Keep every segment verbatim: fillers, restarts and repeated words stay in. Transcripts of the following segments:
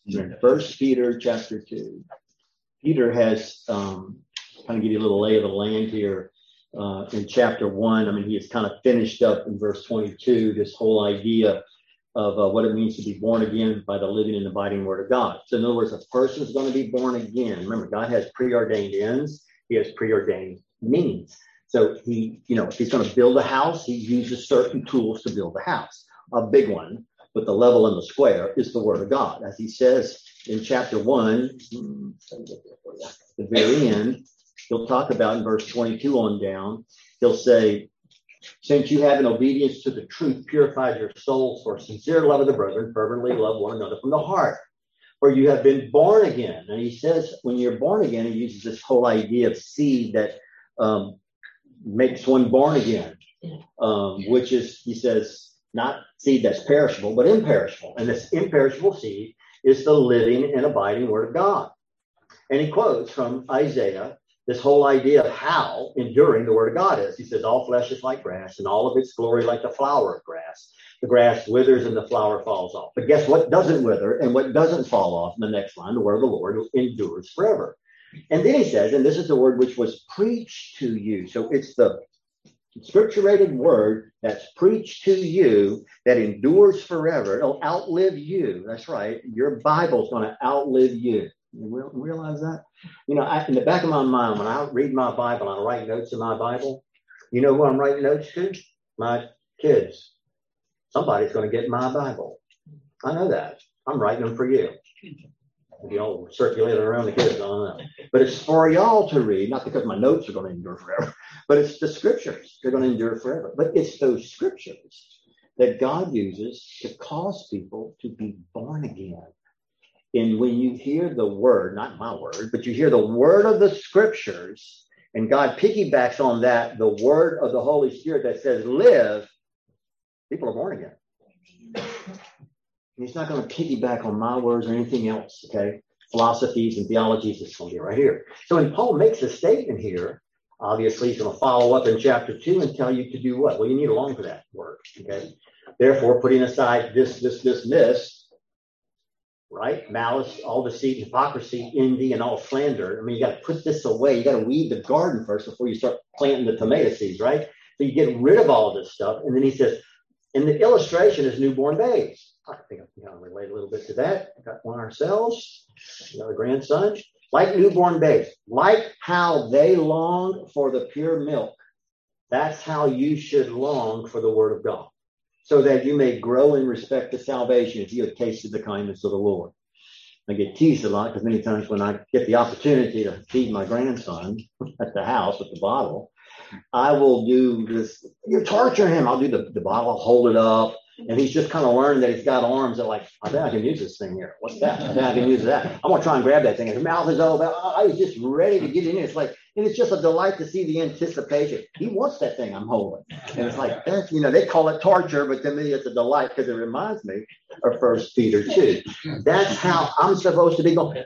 in First Peter chapter two. Peter has, um, kind of give you a little lay of the land here uh, in chapter one. I mean, he has kind of finished up in verse twenty-two this whole idea of uh, what it means to be born again by the living and abiding word of God. So in other words, a person is going to be born again. Remember, God has preordained ends. He has preordained means. So he, you know, if he's going to build a house, he uses certain tools to build the house. A big one, with the level and the square, is the word of God. As he says in chapter one, the very end, he'll talk about in verse twenty-two on down, he'll say, since you have in obedience to the truth purified your souls for sincere love of the brethren, fervently love one another from the heart, for you have been born again. And he says, when you're born again, he uses this whole idea of seed that um, makes one born again, um, which is, he says, not seed that's perishable, but imperishable. And this imperishable seed is the living and abiding word of God. And he quotes from Isaiah this whole idea of how enduring the word of God is. He says, all flesh is like grass, and all of its glory like the flower of grass. The grass withers and the flower falls off. But guess what doesn't wither and what doesn't fall off? In the next line, the word of the Lord endures forever. And then he says, and this is the word which was preached to you. So it's the scripturated word that's preached to you that endures forever. It'll outlive you. That's right. Your Bible's going to outlive you. You realize that? You know, I, in the back of my mind, when I read my Bible, I write notes in my Bible. You know who I'm writing notes to? My kids. Somebody's going to get my Bible. I know that. I'm writing them for you. You know, circulate it around the kids. I don't know. But it's for y'all to read, not because my notes are going to endure forever, but it's the scriptures. They're going to endure forever. But it's those scriptures that God uses to cause people to be born again. And when you hear the word, not my word, but you hear the word of the scriptures, and God piggybacks on that, the word of the Holy Spirit that says live, people are born again. He's not going to piggyback on my words or anything else, okay? Philosophies and theologies, it's going to be right here. So when Paul makes a statement here, obviously he's going to follow up in chapter two and tell you to do what? Well, you need a long for that word, okay? Therefore, putting aside this, this, this, this, right? Malice, all deceit, hypocrisy, envy, and all slander. I mean, you got to put this away. You got to weed the garden first before you start planting the tomato seeds, right? So you get rid of all this stuff. And then he says, and the illustration is newborn babes. I think I can kind of relate a little bit to that. We got one ourselves, another grandson. Like newborn babes, like how they long for the pure milk. That's how you should long for the word of God, so that you may grow in respect to salvation if you have tasted the kindness of the Lord. I get teased a lot because many times when I get the opportunity to feed my grandson at the house with the bottle, I will do this. You're torturing him. I'll do the, the bottle, I'll hold it up, and he's just kind of learned that he's got arms that like, I think I can use this thing here. What's that? I think I can use that. I'm going to try and grab that thing. His mouth is open. I was just ready to get in there. It's like, and it's just a delight to see the anticipation. He wants that thing I'm holding. And it's like, that's, you know, they call it torture, but to me it's a delight because it reminds me of First Peter two. That's how I'm supposed to be going.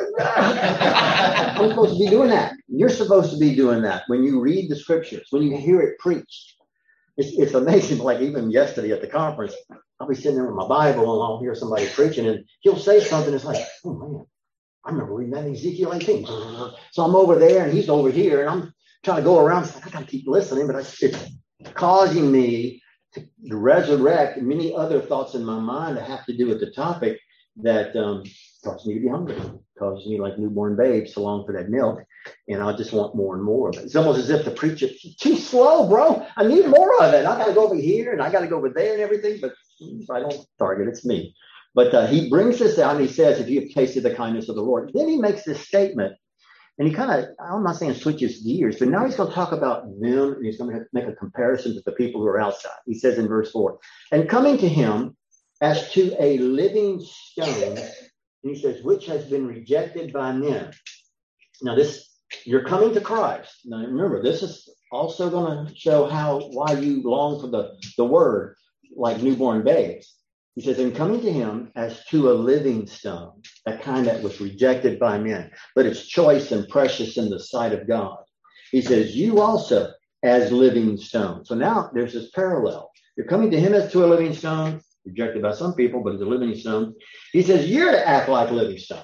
I'm supposed to be doing that. You're supposed to be doing that when you read the scriptures, when you hear it preached. It's, it's amazing. Like even yesterday at the conference, I'll be sitting there with my Bible and I'll hear somebody preaching and he'll say something. It's like, oh man, I remember reading that in Ezekiel eighteen. So I'm over there and he's over here and I'm trying to go around. It's like, I got to keep listening, but I, it's causing me to resurrect many other thoughts in my mind that have to do with the topic that um, causes me to be hungry, causes me like newborn babes to long for that milk. And I just want more and more of it. It's almost as if the preacher, too slow, bro. I need more of it. I got to go over here and I got to go over there and everything. But I don't target. It's me. But uh, he brings this out and he says, if you have tasted the kindness of the Lord. Then he makes this statement. And he kind of, I'm not saying switches gears, but now he's going to talk about them. And he's going to make a comparison to the people who are outside. He says in verse four, and coming to him as to a living stone, and he says, which has been rejected by men. Now this, you're coming to Christ. Now remember, this is also going to show how, why you long for the, the word like newborn babes. He says, and coming to him as to a living stone, that kind that was rejected by men, but it's choice and precious in the sight of God. He says, you also as living stones. So now there's this parallel. You're coming to him as to a living stone. rejected by some people, but he's a living stone. He says, you're to act like living stones.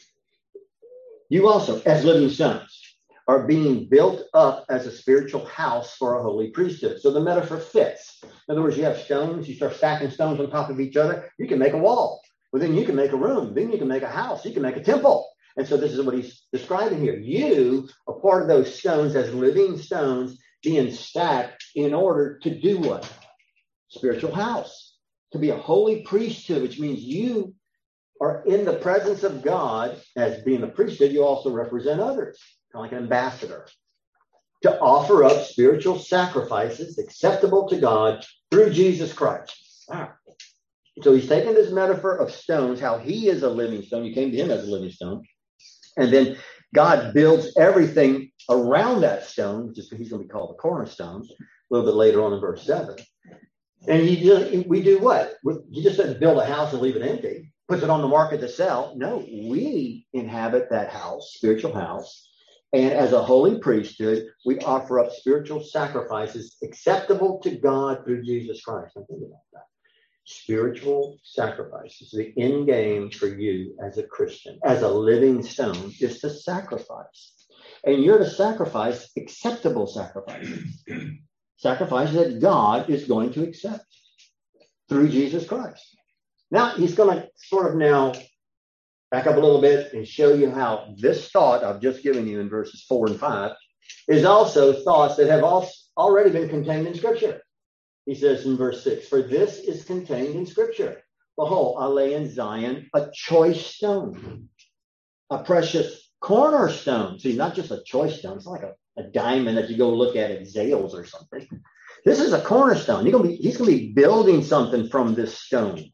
You also, as living stones, are being built up as a spiritual house for a holy priesthood. So the metaphor fits. In other words, you have stones, you start stacking stones on top of each other, you can make a wall. Well, then you can make a room. Then you can make a house. You can make a temple. And so this is what he's describing here. You are part of those stones as living stones being stacked in order to do what? Spiritual house. To be a holy priesthood, which means you are in the presence of God. As being a priesthood, you also represent others, kind of like an ambassador, to offer up spiritual sacrifices acceptable to God through Jesus Christ. Wow. So he's taken this metaphor of stones, how he is a living stone. You came to him as a living stone. And then God builds everything around that stone, which is he's going to be called the cornerstone, a little bit later on in verse seven. And you do, we do what? He just doesn't build a house and leave it empty, puts it on the market to sell. No, we inhabit that house, spiritual house. And as a holy priesthood, we offer up spiritual sacrifices acceptable to God through Jesus Christ. I'm thinking about that. Spiritual sacrifices. The end game for you as a Christian, as a living stone, is to sacrifice. And you're to sacrifice acceptable sacrifices. Sacrifices that God is going to accept through Jesus Christ. Now, he's going to sort of now back up a little bit and show you how this thought I've just given you in verses four and five is also thoughts that have also already been contained in Scripture. He says in verse six, for this is contained in Scripture. Behold, I lay in Zion a choice stone, a precious cornerstone. See, not just a choice stone. It's not like a, a diamond that you go look at at Zales or something. This is a cornerstone. You're gonna be, he's going to be building something from this stone.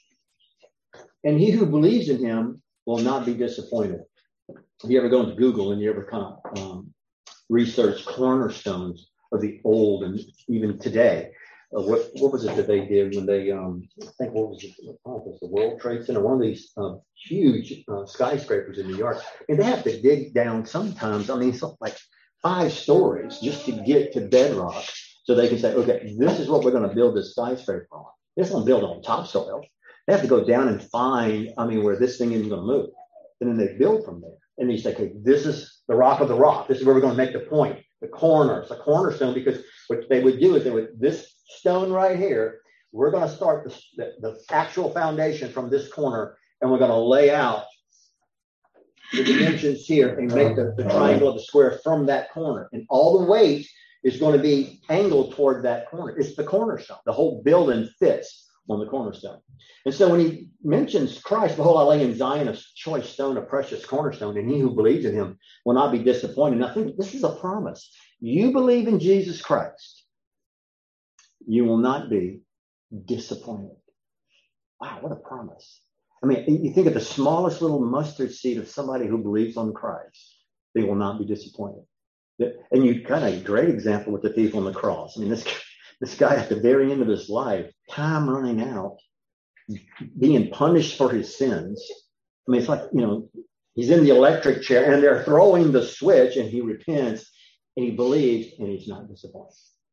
And he who believes in him will not be disappointed. If you ever go into Google and you ever kind of um, research cornerstones of the old and even today, Uh, what what was it that they did when they, um, I think, what was it, oh, it was the World Trade Center, one of these uh, huge uh, skyscrapers in New York. And they have to dig down sometimes, I mean, something like five stories just to get to bedrock so they can say, okay, this is what we're going to build this skyscraper on. They're just going to build it on topsoil. They have to go down and find, I mean, where this thing isn't going to move. And then they build from there. And they say, okay, this is the rock of the rock. This is where we're going to make the point, the corners, the cornerstone, because what they would do is they would, this stone right here, we're going to start the, the, the actual foundation from this corner, and we're going to lay out the dimensions here and make the, the triangle of the square from that corner. And all the weight is going to be angled toward that corner. It's the cornerstone. The whole building fits on the cornerstone. And so when he mentions Christ, behold, I lay in Zion a choice stone, a precious cornerstone, and he who believes in him will not be disappointed. And I think this is a promise. You believe in Jesus Christ, you will not be disappointed. Wow, what a promise. I mean, you think of the smallest little mustard seed of somebody who believes on Christ, they will not be disappointed. And you got a great example with the thief on the cross. I mean, this, this guy at the very end of his life, time running out, being punished for his sins. I mean, it's like, you know, he's in the electric chair and they're throwing the switch and he repents and he believes and he's not disappointed.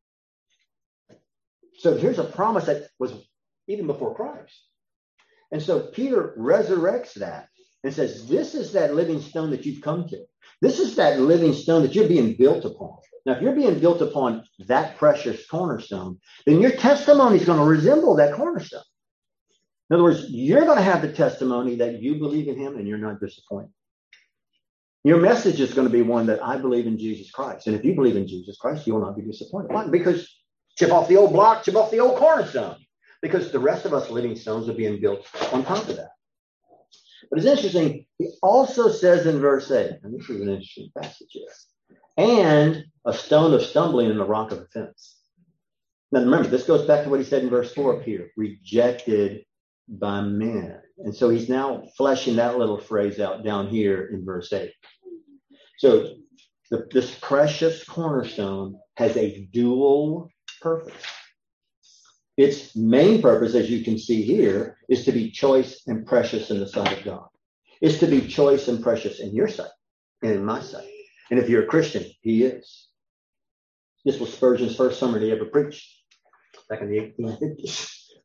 So here's a promise that was even before Christ. And so Peter resurrects that and says, this is that living stone that you've come to. This is that living stone that you're being built upon. Now, if you're being built upon that precious cornerstone, then your testimony is going to resemble that cornerstone. In other words, you're going to have the testimony that you believe in him and you're not disappointed. Your message is going to be one that I believe in Jesus Christ. And if you believe in Jesus Christ, you will not be disappointed. Why? Because chip off the old block, chip off the old cornerstone. Because the rest of us living stones are being built on top of that. But it's interesting, he also says in verse eight, and this is an interesting passage here, and a stone of stumbling and a rock of offense. Now remember, this goes back to what he said in verse four of Peter, rejected by men. And so he's now fleshing that little phrase out down here in verse eight. So the, this precious cornerstone has a dual purpose. Its main purpose, as you can see here, is to be choice and precious in the sight of God. It's to be choice and precious in your sight and in my sight. And if you're a Christian, he is. This was Spurgeon's first sermon he ever preached back in the eighteen fifties.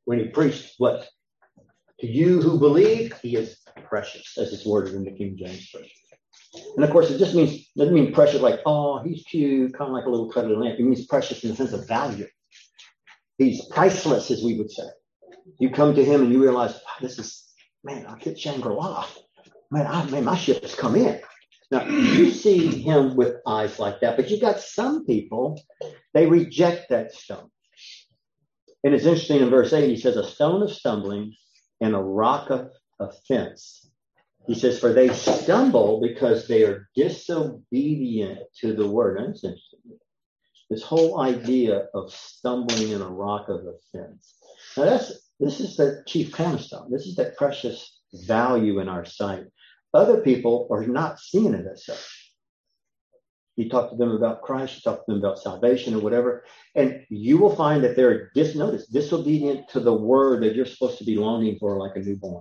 when he preached what? To you who believe, he is precious, as it's worded in the King James Version. And of course, it just means, doesn't mean precious like, oh, he's cute, kind of like a little cuddly lamb. It means precious in the sense of value. He's priceless, as we would say. You come to him and you realize, wow, this is, man, I get Shangri-La. Man, I, man, my ship has come in. Now, you see him with eyes like that, but you got some people, they reject that stone. And it's interesting in verse eight, he says, a stone of stumbling and a rock of offense. He says, for they stumble because they are disobedient to the word. And it's interesting. This whole idea of stumbling in a rock of offense. Now, that's this is the chief cornerstone. This is the precious value in our sight. Other people are not seeing it as such. You talk to them about Christ, you talk to them about salvation or whatever, and you will find that they're dis- notice, disobedient to the word that you're supposed to be longing for like a newborn.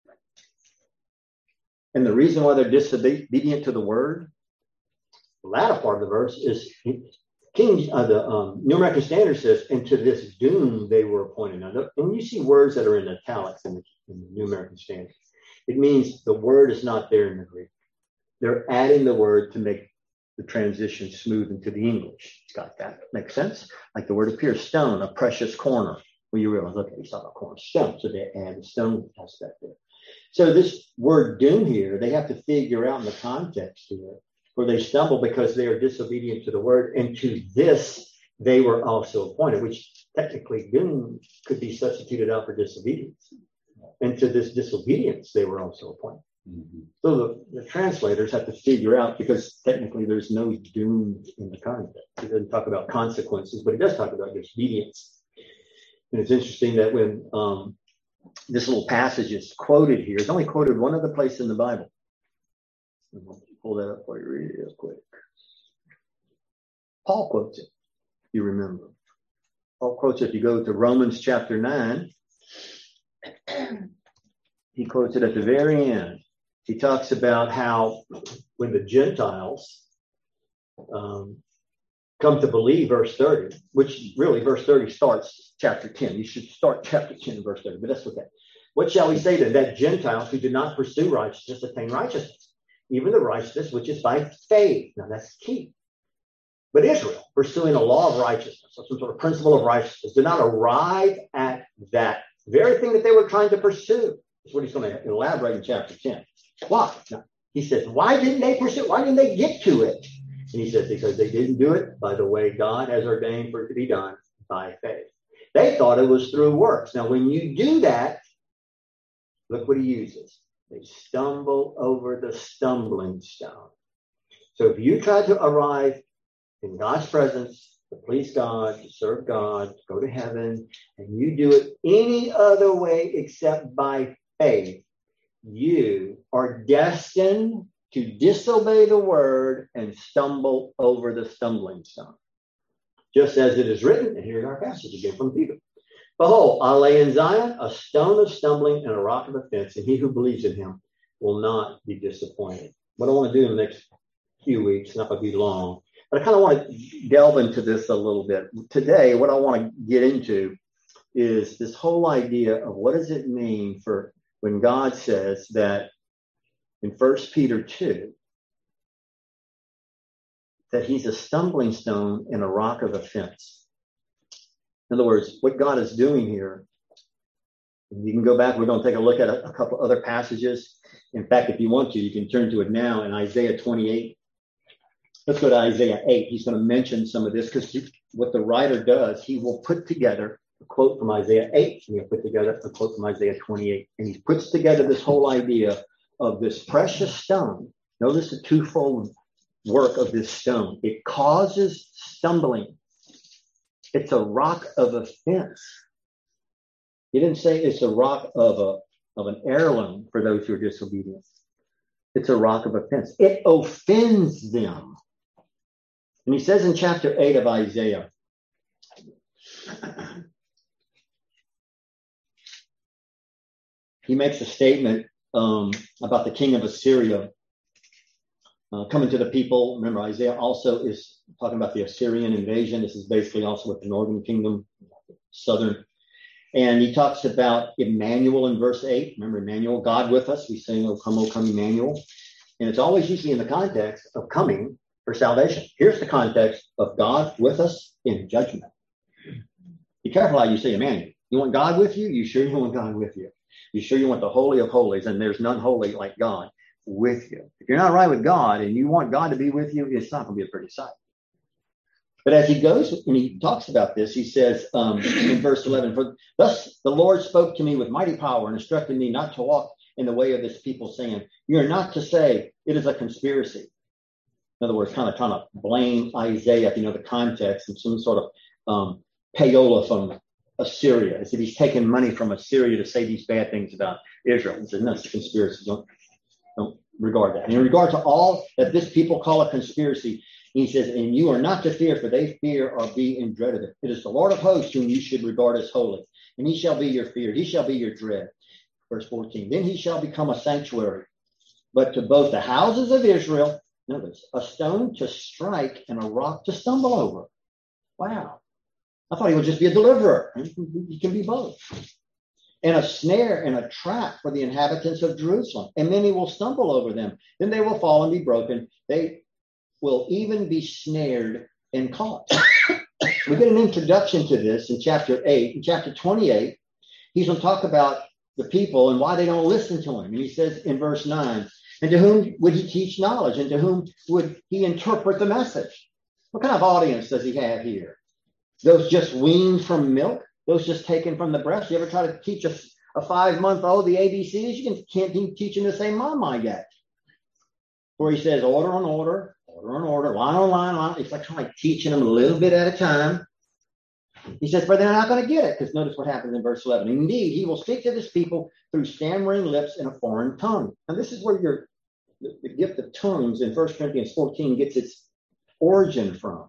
And the reason why they're disobedient to the word, the latter part of the verse is King, uh, the um, New American Standard says, and to this doom they were appointed. Now, when you see words that are in italics in the, in the New American Standard, it means the word is not there in the Greek. They're adding the word to make the transition smooth into the English. Got that? Makes sense? Like the word appears, stone, a precious corner. Well, you realize, okay, it's not a corner stone, so they add the stone aspect there. So this word doom here, they have to figure out in the context here, where they stumble because they are disobedient to the word, and to this they were also appointed, which technically doom could be substituted out for disobedience. And to this disobedience, they were also appointed. Mm-hmm. So the, the translators have to figure out, because technically there's no doom in the context. It doesn't talk about consequences, but it does talk about disobedience. And it's interesting that when um, this little passage is quoted here, it's only quoted one other place in the Bible. I'll pull that up for you, read it real quick. Paul quotes it, if you remember. Paul quotes it. If you go to Romans chapter nine, he quotes it at the very end. He talks about how when the Gentiles um, come to believe, verse thirty, which really verse thirty starts chapter ten. You should start chapter ten, verse thirty, but that's okay. What shall we say then? That Gentiles who did not pursue righteousness attain righteousness, even the righteousness which is by faith. Now that's key. But Israel, pursuing a law of righteousness, or some sort of principle of righteousness, did not arrive at that very thing that they were trying to pursue. That's what he's going to elaborate in chapter ten. Why? Now, he says, why didn't they pursue? Why didn't they get to it? And he says, because they didn't do it by the way God has ordained for it to be done, by faith. They thought it was through works. Now, when you do that, look what he uses. They stumble over the stumbling stone. So if you try to arrive in God's presence, to please God, to serve God, to go to heaven, and you do it any other way except by faith, you are destined to disobey the word and stumble over the stumbling stone. Just as it is written, and here's our passage again from Peter. Behold, I lay in Zion a stone of stumbling and a rock of offense, and he who believes in him will not be disappointed. What I want to do in the next few weeks, not going to be long, but I kind of want to delve into this a little bit. Today, what I want to get into is this whole idea of what does it mean for when God says that in First Peter two, that he's a stumbling stone and a rock of offense. In other words, what God is doing here, you can go back, we're going to take a look at a, a couple other passages. In fact, if you want to, you can turn to it now in Isaiah twenty-eight. Let's go to Isaiah eight. He's going to mention some of this because what the writer does, he will put together a quote from Isaiah eight, and he'll put together a quote from Isaiah twenty-eight. And he puts together this whole idea of this precious stone. Notice the twofold work of this stone. It causes stumbling. It's a rock of offense. He didn't say it's a rock of a of an heirloom for those who are disobedient. It's a rock of offense. It offends them. And he says in chapter eight of Isaiah, he makes a statement um, about the king of Assyria uh, coming to the people. Remember, Isaiah also is talking about the Assyrian invasion. This is basically also with the northern kingdom, southern. And he talks about Emmanuel in verse eight. Remember Emmanuel, God with us. We sing, O come, O come, Emmanuel. And it's always usually in the context of coming for salvation. Here's the context of God with us in judgment. Be careful how you say Emmanuel. You want God with you? You sure you want God with you? You sure you want the Holy of Holies? And there's none holy like God with you. If you're not right with God and you want God to be with you, it's not going to be a pretty sight. But as he goes and he talks about this, he says um, in verse eleven, for thus the Lord spoke to me with mighty power and instructed me not to walk in the way of this people, saying, you're not to say it is a conspiracy. In other words, kind of trying to blame Isaiah, if you know the context, and some sort of um, payola from Assyria, as if he's taken money from Assyria to say these bad things about Israel. He said, no, it's a conspiracy. Don't, don't regard that. And in regard to all that this people call a conspiracy, he says, and you are not to fear, for they fear or be in dread of it. It is the Lord of hosts whom you should regard as holy, and he shall be your fear. He shall be your dread. Verse fourteen, then he shall become a sanctuary, but to both the houses of Israel, notice, a stone to strike and a rock to stumble over. Wow. I thought he would just be a deliverer. He can be both. And a snare and a trap for the inhabitants of Jerusalem. And many will stumble over them. Then they will fall and be broken. They will even be snared and caught. We get an introduction to this in chapter eight. In chapter twenty-eight, he's going to talk about the people and why they don't listen to him. And he says in verse nine, and to whom would he teach knowledge? And to whom would he interpret the message? What kind of audience does he have here? Those just weaned from milk? Those just taken from the breast? You ever try to teach a, a five-month-old the A B Cs? You can, can't keep teaching the same mom I got. Where he says order on order, order on order, line on line, line. It's like kind of like teaching them a little bit at a time. He says, but they're not going to get it, because notice what happens in verse eleven. Indeed, he will speak to this people through stammering lips in a foreign tongue. And this is where your the, the gift of tongues in First Corinthians fourteen gets its origin from.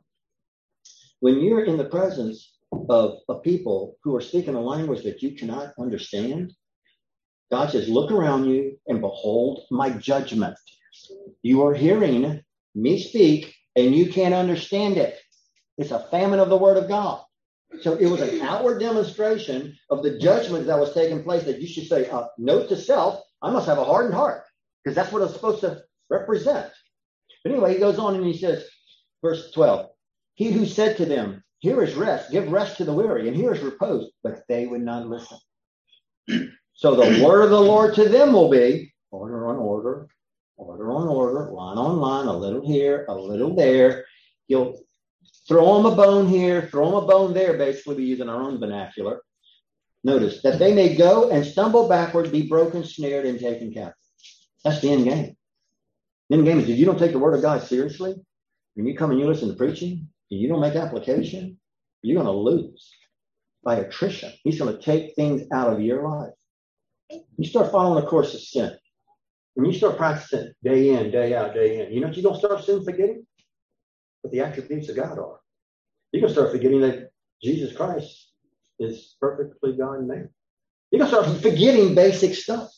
When you're in the presence of, of people who are speaking a language that you cannot understand, God says, look around you and behold my judgment. You are hearing me speak and you can't understand it. It's a famine of the word of God. So it was an outward demonstration of the judgment that was taking place, that you should say, uh, note to self, I must have a hardened heart, because that's what it's supposed to represent. But anyway, he goes on and he says, verse twelve, he who said to them, here is rest, give rest to the weary, and here is repose, but they would not listen. So the word of the Lord to them will be order on order, order on order, line on line, a little here, a little there. He'll throw them a bone here, throw them a bone there, basically we're using our own vernacular. Notice, that they may go and stumble backward, be broken, snared, and taken captive. That's the end game. The end game is if you don't take the word of God seriously, when you come and you listen to preaching, and you don't make application, you're going to lose by attrition. He's going to take things out of your life. You start following a course of sin. When you start practicing day in, day out, day in, you know what you're going to start soon forgetting? What the attributes of God are. You're going to start forgetting that Jesus Christ is perfectly God and man. You're going to start forgetting basic stuff.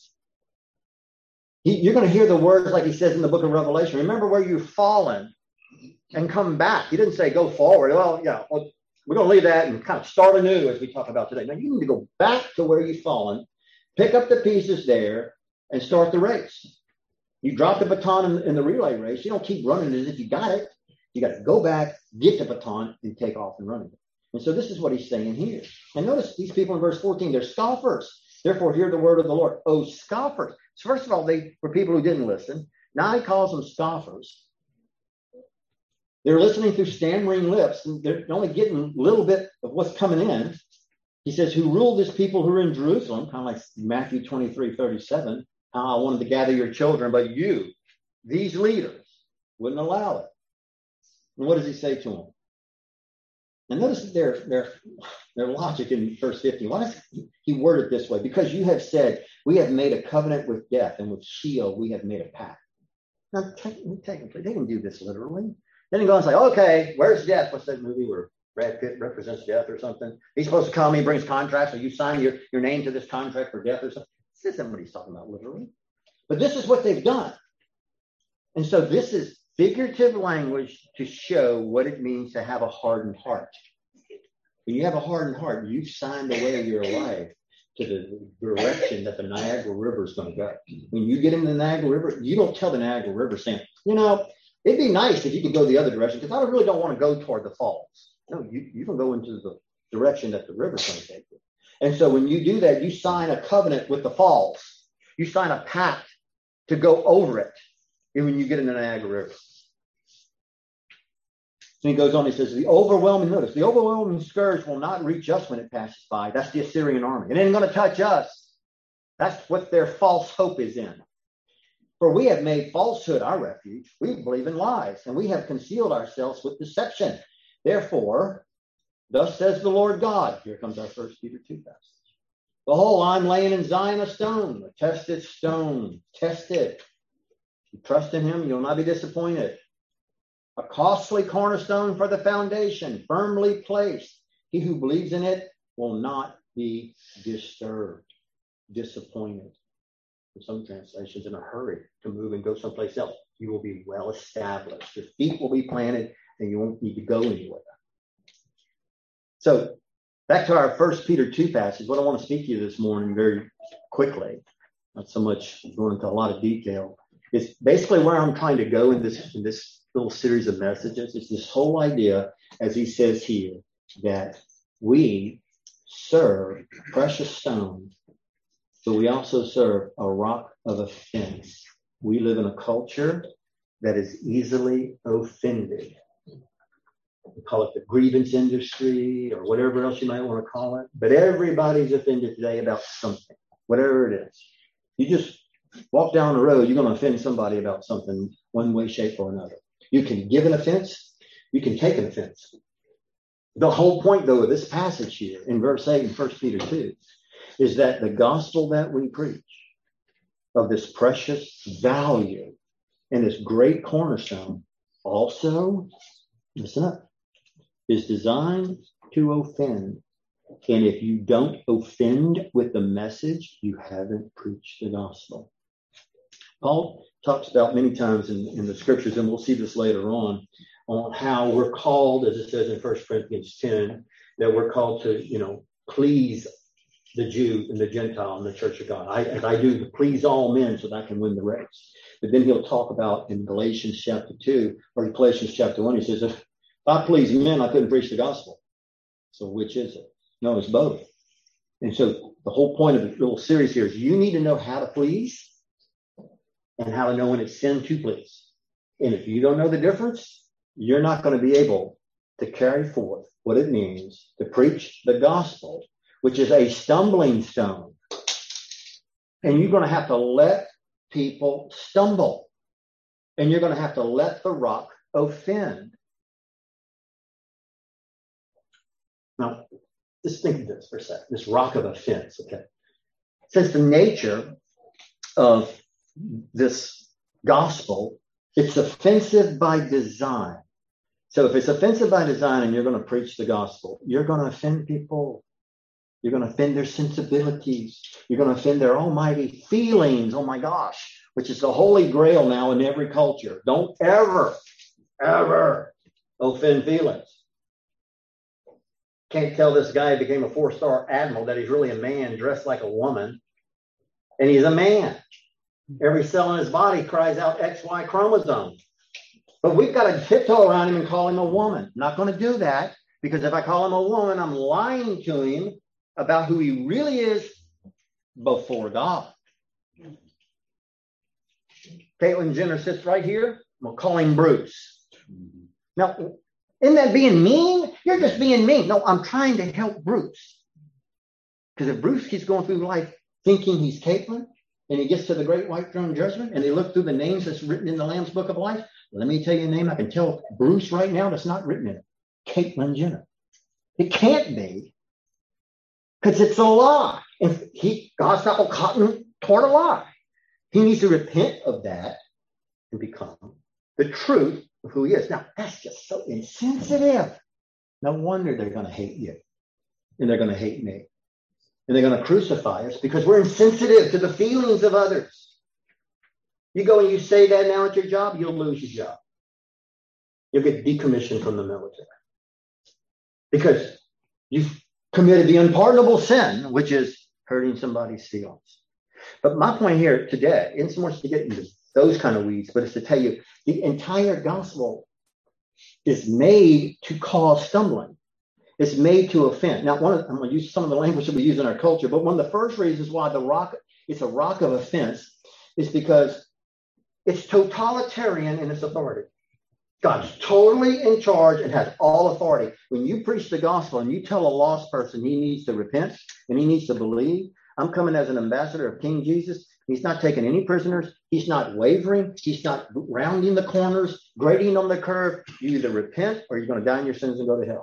You're going to hear the words like he says in the book of Revelation. Remember where you've fallen and come back. He didn't say go forward. Well, yeah, well, we're going to leave that and kind of start anew as we talk about today. Now, you need to go back to where you've fallen, pick up the pieces there, and start the race. You drop the baton in, in the relay race. You don't keep running as if you got it. You got to go back, get the baton, and take off and run it. And so this is what he's saying here. And notice these people in verse fourteen, they're scoffers. Therefore, hear the word of the Lord. Oh, scoffers. So first of all, they were people who didn't listen. Now he calls them scoffers. They're listening through stammering lips, and they're only getting a little bit of what's coming in. He says, who ruled this people who are in Jerusalem, kind of like Matthew twenty-three thirty-seven, how I wanted to gather your children, but you, these leaders, wouldn't allow it. And what does he say to them? And notice their, their, their logic in verse fifteen. Why does he word it this way? Because you have said, we have made a covenant with death, and with Sheol we have made a pact. Now, technically, they didn't do this literally. Then he goes and say, okay, where's death? What's that movie where Brad Pitt represents death or something? He's supposed to come, he brings contracts, so you sign your, your name to this contract for death or something. This isn't what he's talking about literally. But this is what they've done. And so this is figurative language to show what it means to have a hardened heart. When you have a hardened heart, you've signed away your life to the direction that the Niagara River is going to go. When you get in the Niagara River, you don't tell the Niagara River saying, you know, it'd be nice if you could go the other direction because I really don't want to go toward the falls. No, you, you can go into the direction that the river's going to take you. And so when you do that, you sign a covenant with the falls. You sign a pact to go over it when you get in the Niagara River. So he goes on, he says, the overwhelming, notice, the overwhelming scourge will not reach us when it passes by. That's the Assyrian army. It ain't going to touch us. That's what their false hope is in. For we have made falsehood our refuge. We believe in lies, and we have concealed ourselves with deception. Therefore, thus says the Lord God. Here comes our first Peter two passage. Behold, I'm laying in Zion a stone, a tested stone. Test it. You trust in him, you'll not be disappointed. A costly cornerstone for the foundation, firmly placed. He who believes in it will not be disturbed, disappointed. In some translations, in a hurry to move and go someplace else. You will be well established. Your feet will be planted and you won't need to go anywhere. So back to our first Peter two passage, what I want to speak to you this morning very quickly, not so much going into a lot of detail, is basically where I'm trying to go in this, in this little series of messages. It's this whole idea, as he says here, that we serve precious stones, but we also serve a rock of offense. We live in a culture that is easily offended. We call it the grievance industry or whatever else you might want to call it. But everybody's offended today about something, whatever it is. You just walk down the road, you're going to offend somebody about something one way, shape, or another. You can give an offense. You can take an offense. The whole point, though, of this passage here in verse eight in First Peter two is that the gospel that we preach of this precious value and this great cornerstone also, listen up, is designed to offend. And if you don't offend with the message, you haven't preached the gospel. Paul talks about many times in, in the scriptures, and we'll see this later on, on how we're called, as it says in First Corinthians ten, that we're called to, you know, please the Jew and the Gentile in the church of God. I, as I do to please all men so that I can win the race. But then he'll talk about in Galatians chapter two, or Galatians chapter one, he says, if I please men, I couldn't preach the gospel. So which is it? No, it's both. And so the whole point of the little series here is you need to know how to please and how to know when it's sin to please. And if you don't know the difference, you're not going to be able to carry forth what it means to preach the gospel, which is a stumbling stone. And you're going to have to let people stumble. And you're going to have to let the rock offend. Now, just think of this for a second, this rock of offense, okay? Since the nature of this gospel, it's offensive by design. So if it's offensive by design and you're going to preach the gospel, you're going to offend people. You're going to offend their sensibilities. You're going to offend their almighty feelings. Oh my gosh, which is the holy grail now in every culture. Don't ever, ever offend feelings. Can't tell this guy who became a four-star admiral that he's really a man dressed like a woman. And he's a man. Every cell in his body cries out X Y chromosome. But we've got to tiptoe around him and call him a woman. I'm not going to do that, because if I call him a woman, I'm lying to him about who he really is before God. Caitlyn Jenner sits right here. I'm going to call him Bruce. Now, isn't that being mean? You're just being mean. No, I'm trying to help Bruce. Because if Bruce keeps going through life thinking he's Caitlyn, and he gets to the great white throne judgment, and they look through the names that's written in the Lamb's Book of Life, let me tell you a name I can tell Bruce right now that's not written in it. Caitlyn Jenner. It can't be, because it's a lie. And he, God's not caught him toward a lie. He needs to repent of that and become the truth of who he is. Now, that's just so insensitive. No wonder they're going to hate you. And they're going to hate me. And they're going to crucify us because we're insensitive to the feelings of others. You go and you say that now at your job, you'll lose your job. You'll get decommissioned from the military. Because You've committed the unpardonable sin, which is hurting somebody's feelings. But my point here today isn't so much to get into those kind of weeds, but it's to tell you the entire gospel is made to cause stumbling. It's made to offend. Now, one of, I'm going to use some of the language that we use in our culture, but one of the first reasons why the rock, it's a rock of offense, is because it's totalitarian in its authority. God's totally in charge and has all authority. When you preach the gospel and you tell a lost person he needs to repent and he needs to believe, I'm coming as an ambassador of King Jesus. He's not taking any prisoners. He's not wavering. He's not rounding the corners, grading on the curve. You either repent or you're going to die in your sins and go to hell.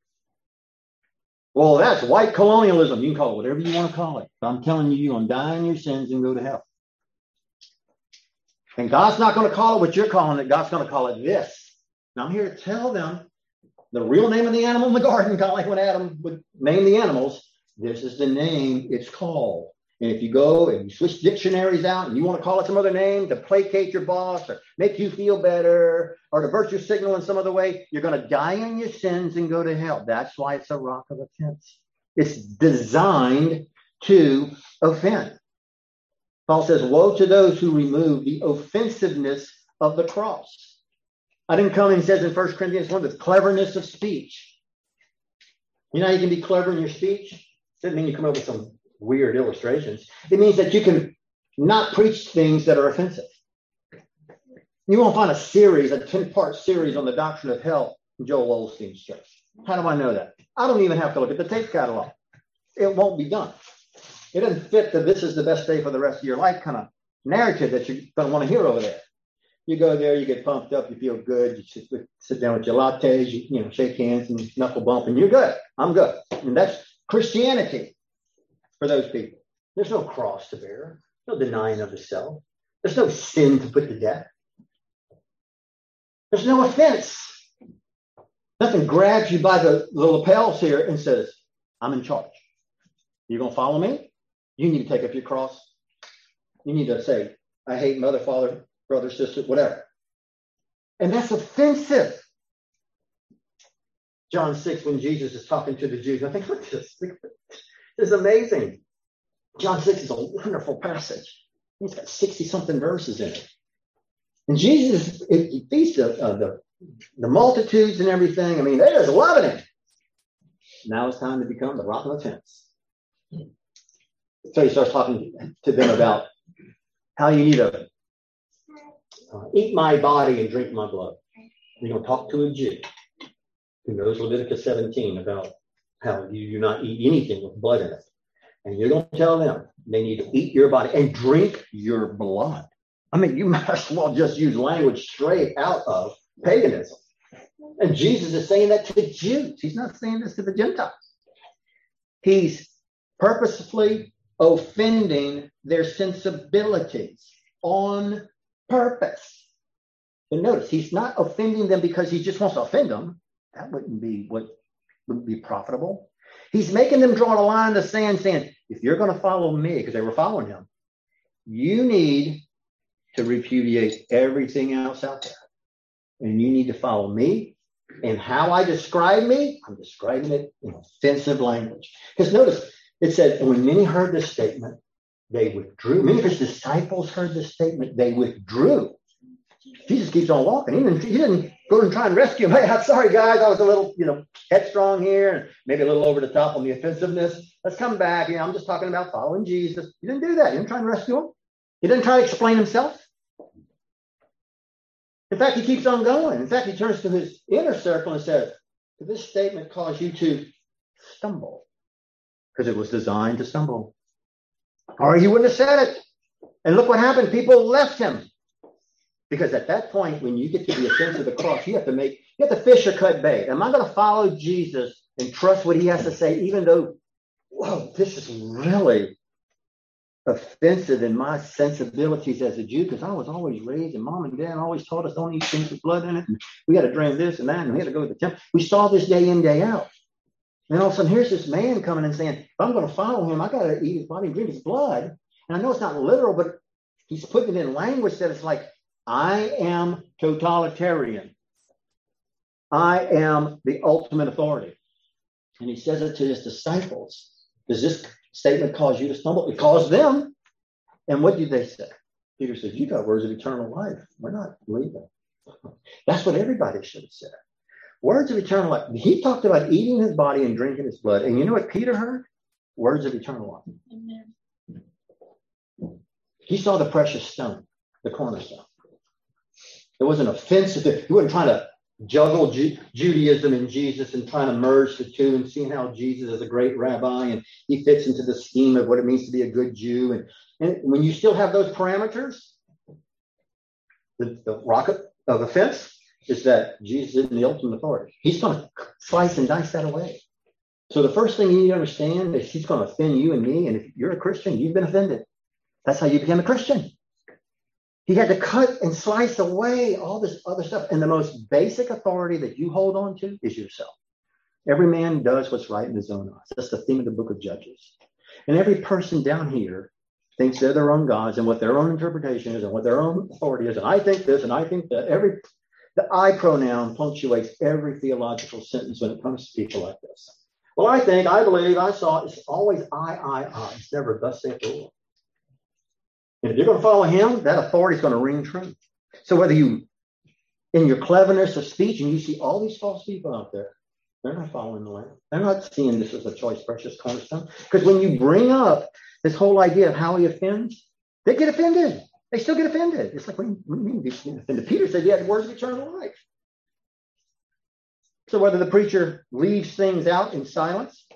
Well, that's white colonialism. You can call it whatever you want to call it. But I'm telling you, you're going to die in your sins and go to hell. And God's not going to call it what you're calling it. God's going to call it this. Now, I'm here to tell them the real name of the animal in the garden, kind of like when Adam would name the animals. This is the name it's called. And if you go and you switch dictionaries out and you want to call it some other name to placate your boss or make you feel better or to virtue signal in some other way, you're going to die in your sins and go to hell. That's why it's a rock of offense. It's designed to offend. Paul says, woe to those who remove the offensiveness of the cross. I didn't come and he says in First Corinthians one, the cleverness of speech. You know how you can be clever in your speech? Doesn't mean you come up with some weird illustrations. It means that you can not preach things that are offensive. You won't find a series, a ten-part series on the doctrine of hell in Joel Osteen's church. How do I know that? I don't even have to look at the tape catalog. It won't be done. It doesn't fit the this is the best day for the rest of your life kind of narrative that you're going to want to hear over there. You go there, you get pumped up, you feel good, you sit, sit down with your lattes, you, you know, shake hands and knuckle bump, and you're good. I'm good. And that's Christianity for those people. There's no cross to bear, no denying of the self. There's no sin to put to death. There's no offense. Nothing grabs you by the, the lapels here and says, I'm in charge. You're going to follow me? You need to take up your cross. You need to say, I hate mother, father, brother, sister, whatever. And that's offensive. John six, when Jesus is talking to the Jews, I think, look at this. This is amazing. John six is a wonderful passage. It's got sixty-something verses in it. And Jesus, it, he feeds the, uh, the, the multitudes and everything. I mean, they're just loving him. Now it's time to become the rock of offense. So he starts talking to them about how you need to uh, eat my body and drink my blood. You're going to talk to a Jew who knows Leviticus seventeen about how you do not eat anything with blood in it. And you're going to tell them they need to eat your body and drink your blood. I mean, you might as well just use language straight out of paganism. And Jesus is saying that to the Jews. He's not saying this to the Gentiles. He's purposefully offending their sensibilities on purpose. But notice, he's not offending them because he just wants to offend them. That wouldn't be what would be profitable. He's making them draw a line in the sand saying, if you're going to follow me, because they were following him, you need to repudiate everything else out there. And you need to follow me. And how I describe me, I'm describing it in offensive language. Because notice, it said, and when many heard this statement, they withdrew. Many of his disciples heard this statement, they withdrew. Jesus keeps on walking. He didn't, he didn't go and try and rescue him. Hey, I'm sorry, guys. I was a little, you know, headstrong here, and maybe a little over the top on the offensiveness. Let's come back. You know, I'm just talking about following Jesus. He didn't do that. He didn't try and rescue him. He didn't try to explain himself. In fact, he keeps on going. In fact, he turns to his inner circle and says, did this statement cause you to stumble? Because it was designed to stumble. Or he wouldn't have said it. And look what happened. People left him. Because at that point, when you get to the offense of the cross, you have to make, you have to fish or cut bait. Am I going to follow Jesus and trust what he has to say, even though, whoa, this is really offensive in my sensibilities as a Jew, because I was always raised, and mom and dad always taught us don't eat things with blood in it, and we got to drain this and that, and we had to go to the temple. We saw this day in, day out. And all of a sudden, here's this man coming and saying, if I'm going to follow him, I got to eat his body and drink his blood. And I know it's not literal, but he's putting it in language that it's like, I am totalitarian. I am the ultimate authority. And he says it to his disciples. Does this statement cause you to stumble? It caused them. And what did they say? Peter says, you got words of eternal life. We're not leaving. That's what everybody should have said. Words of eternal life. He talked about eating his body and drinking his blood. And you know what Peter heard? Words of eternal life. Amen. He saw the precious stone, the cornerstone. It wasn't offensive. He wasn't trying to juggle Ju- Judaism and Jesus and trying to merge the two and seeing how Jesus is a great rabbi and he fits into the scheme of what it means to be a good Jew. And, and when you still have those parameters, the, the rock of, of offense is that Jesus is the ultimate authority. He's going to slice and dice that away. So the first thing you need to understand is he's going to offend you and me. And if you're a Christian, you've been offended. That's how you became a Christian. He had to cut and slice away all this other stuff. And the most basic authority that you hold on to is yourself. Every man does what's right in his own eyes. That's the theme of the book of Judges. And every person down here thinks they're their own gods and what their own interpretation is and what their own authority is. And I think this and I think that. Every the I pronoun punctuates every theological sentence when it comes to people like this. Well, I think, I believe, I saw. It's always I, I, I. It's never thus saith the Lord. And if you're going to follow him, that authority is going to ring true. So whether you, in your cleverness of speech, and you see all these false people out there, they're not following the Lamb. They're not seeing this as a choice, precious cornerstone. Because when you bring up this whole idea of how he offends, they get offended. They still get offended. It's like, what do you, what do you mean you get offended? Peter said he had words of eternal life. So whether the preacher leaves things out in silence,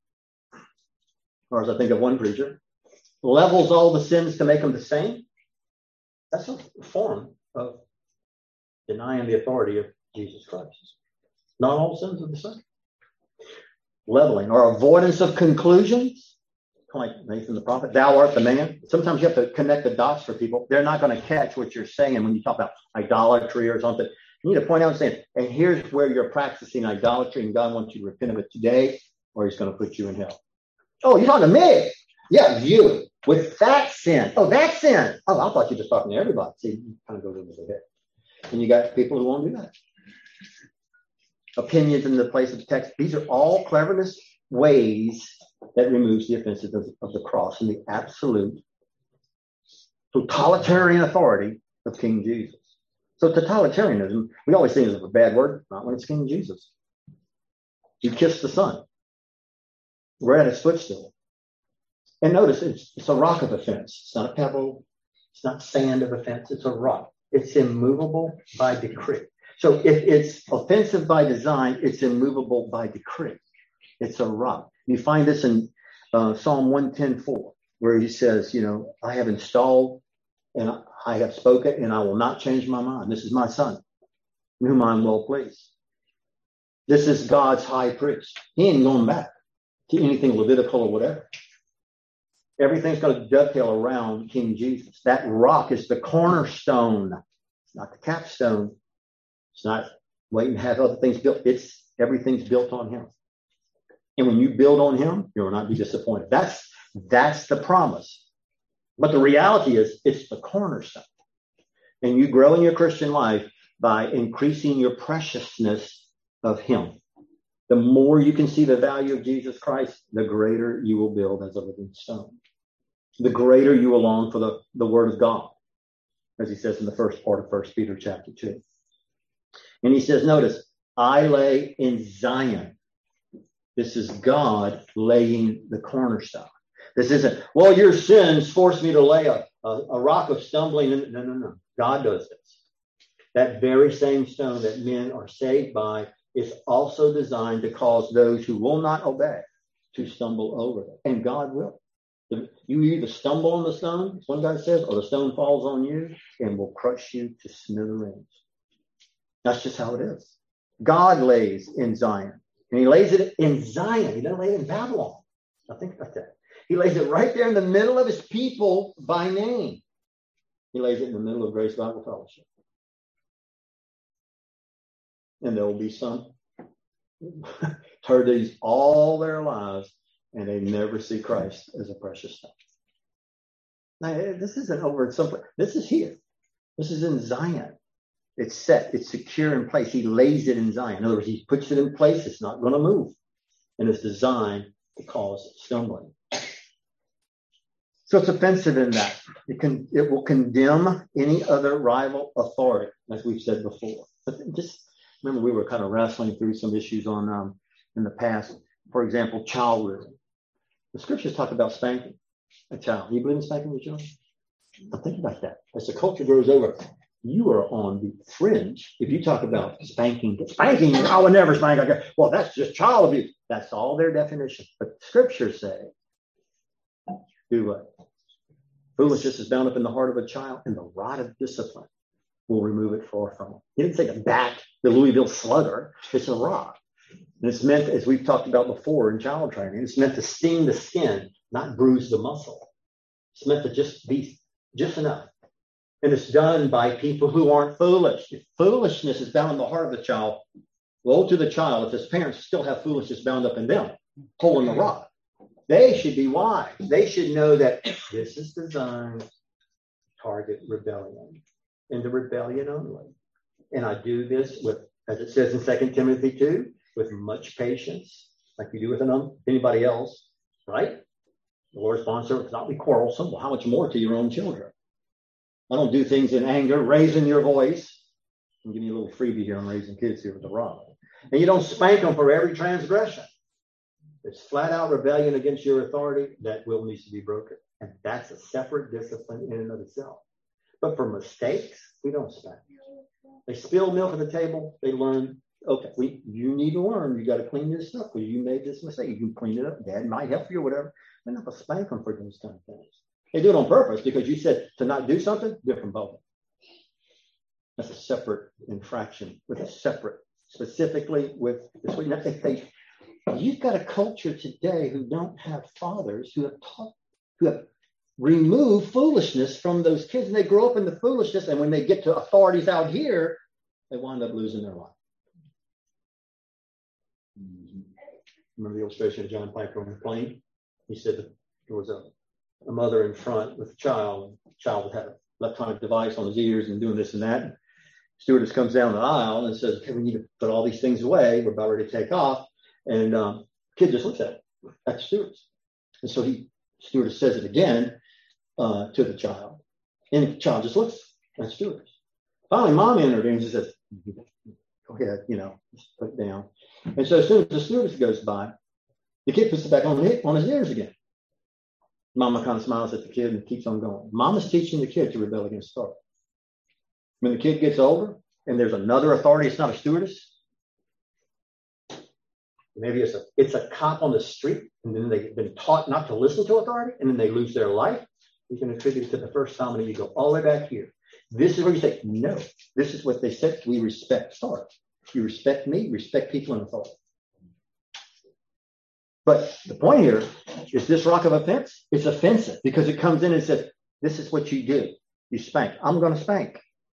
or as I think of one preacher, levels all the sins to make them the same, that's a form of denying the authority of Jesus Christ. Not all sins are the same. Leveling or avoidance of conclusions, kind of like Nathan the prophet, thou art the man. Sometimes you have to connect the dots for people. They're not going to catch what you're saying when you talk about idolatry or something. You need to point out and say, and here's where you're practicing idolatry and God wants you to repent of it today or he's going to put you in hell. Oh, you're talking to me? Yeah, you. With that sin. Oh, that sin. Oh, I thought you were just talking to everybody. See, you kind of go over the head. And you got people who won't do that. Opinions in the place of the text. These are all cleverness ways that removes the offenses of, of the cross and the absolute totalitarian authority of King Jesus. So totalitarianism, we always think it's a bad word, not when it's King Jesus. He kissed the Son. We're at his footstool. And notice, it's, it's a rock of offense. It's not a pebble. It's not sand of offense. It's a rock. It's immovable by decree. So if it's offensive by design, it's immovable by decree. It's a rock. You find this in uh, Psalm one ten four, where he says, you know, I have installed and I have spoken and I will not change my mind. This is my Son, in whom I'm well pleased. This is God's high priest. He ain't going back to anything Levitical or whatever. Everything's going to dovetail around King Jesus. That rock is the cornerstone. It's not the capstone. It's not waiting to have other things built. It's everything's built on him. And when you build on him, you will not be disappointed. That's, that's the promise. But the reality is it's the cornerstone. And you grow in your Christian life by increasing your preciousness of him. The more you can see the value of Jesus Christ, the greater you will build as a living stone. The greater you will long for the, the word of God, as he says in the first part of First Peter chapter two. And he says, notice, I lay in Zion. This is God laying the cornerstone. This isn't, well, your sins forced me to lay a, a, a rock of stumbling. No, no, no. God does this. That very same stone that men are saved by is also designed to cause those who will not obey to stumble over it. And God will. You either stumble on the stone, as one guy says, or the stone falls on you and will crush you to smithereens. That's just how it is. God lays in Zion. And he lays it in Zion. He doesn't lay it in Babylon. Now think about that. He lays it right there in the middle of his people by name. He lays it in the middle of Grace Bible Fellowship. And there will be some heard these all their lives, and they never see Christ as a precious stone. Now, this isn't over at some place. This is here. This is in Zion. It's set. It's secure in place. He lays it in Zion. In other words, he puts it in place. It's not going to move. and it's designed to cause stumbling. So it's offensive in that it can it will condemn any other rival authority, as we've said before. But just remember, we were kind of wrestling through some issues on um, in the past. For example, child rearing. The scriptures talk about spanking a child. Do you believe in spanking your children? Now think about that. As the culture grows over, you are on the fringe. If you talk about spanking, spanking, I would never spank. Okay. Well, that's just child abuse. That's all their definition. But scriptures say, do what? Foolishness is bound up in the heart of a child, and the rod of discipline will remove it far from him. He didn't say the bat, the Louisville Slugger. It's a rod. And it's meant, as we've talked about before in child training, it's meant to sting the skin, not bruise the muscle. It's meant to just be just enough. And it's done by people who aren't foolish. If foolishness is bound in the heart of the child, woe to the child if his parents still have foolishness bound up in them, pulling the rod. They should be wise. They should know that this is designed to target rebellion, and the rebellion only. And I do this with, as it says in Second Timothy two, with much patience, like you do with an, anybody else, right? The Lord's bondservant cannot be quarrelsome. Well, how much more to your own children? I don't do things in anger, raising your voice. I'm giving you a little freebie here on raising kids here with the rod. And you don't spank them for every transgression. It's flat out rebellion against your authority. That will needs to be broken. And that's a separate discipline in and of itself. But for mistakes, we don't spank. They spill milk at the table. They learn, okay, we, you need to learn. You got to clean this up. Well, you made this mistake. You can clean it up. Dad might help you or whatever. They're not going to spank them for those kind of things. They do it on purpose because you said to not do something, different both. That's a separate infraction with a separate, specifically with this. They, they, you've got a culture today who don't have fathers who have taught, who have removed foolishness from those kids, and they grow up in the foolishness. And when they get to authorities out here, they wind up losing their life. Remember the illustration of John Piper on the plane? He said that there was a, a mother in front with a child. The child had a electronic device on his ears and doing this and that. And stewardess comes down the aisle and says, okay, we need to put all these things away. We're about ready to take off. And um, kid just looks at it, at the stewardess. And so he, stewardess says it again uh, to the child. And the child just looks at the stewardess. Finally, mom entered and she says, go ahead, you know, just put it down. And so as soon as the stewardess goes by, the kid puts it back on, his, on his ears again. Mama kind of smiles at the kid and keeps on going. Mama's teaching the kid to rebel against authority. When the kid gets older and there's another authority, it's not a stewardess. Maybe it's a it's a cop on the street, and then they've been taught not to listen to authority, and then they lose their life. You can attribute it to the first domino. You go all the way back here. This is where you say, no, this is what they said. We respect authority. You respect me, respect people in authority. But the point here is this rock of offense. It's offensive because it comes in and says, this is what you do. You spank. I'm going to spank.